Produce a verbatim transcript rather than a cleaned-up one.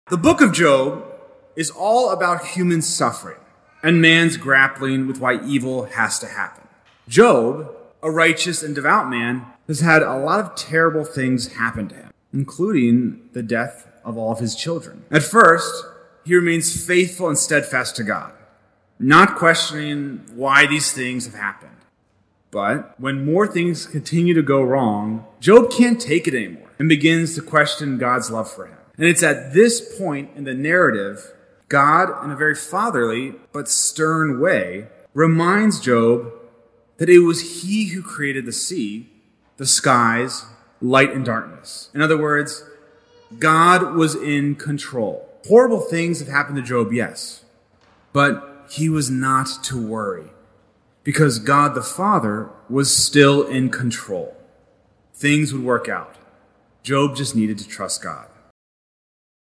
The book of Job is all about human suffering and man's grappling with why evil has to happen. Job, a righteous and devout man, has had a lot of terrible things happen to him, including the death of all of his children. At first, he remains faithful and steadfast to God, not questioning why these things have happened. But when more things continue to go wrong, Job can't take it anymore and begins to question God's love for him. And it's at this point in the narrative, God, in a very fatherly but stern way, reminds Job that it was he who created the sea, the skies, light and darkness. In other words, God was in control. Horrible things have happened to Job, yes, but he was not to worry because God the Father was still in control. Things would work out. Job just needed to trust God.